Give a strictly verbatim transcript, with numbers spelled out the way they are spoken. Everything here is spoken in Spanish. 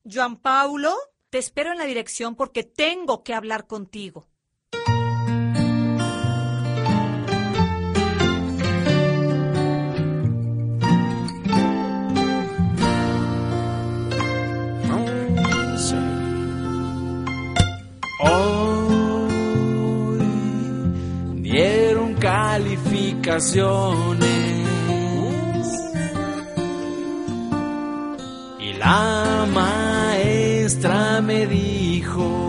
Joan Paulo, te espero en la dirección porque tengo que hablar contigo. Hoy dieron calificaciones y la maestra me dijo: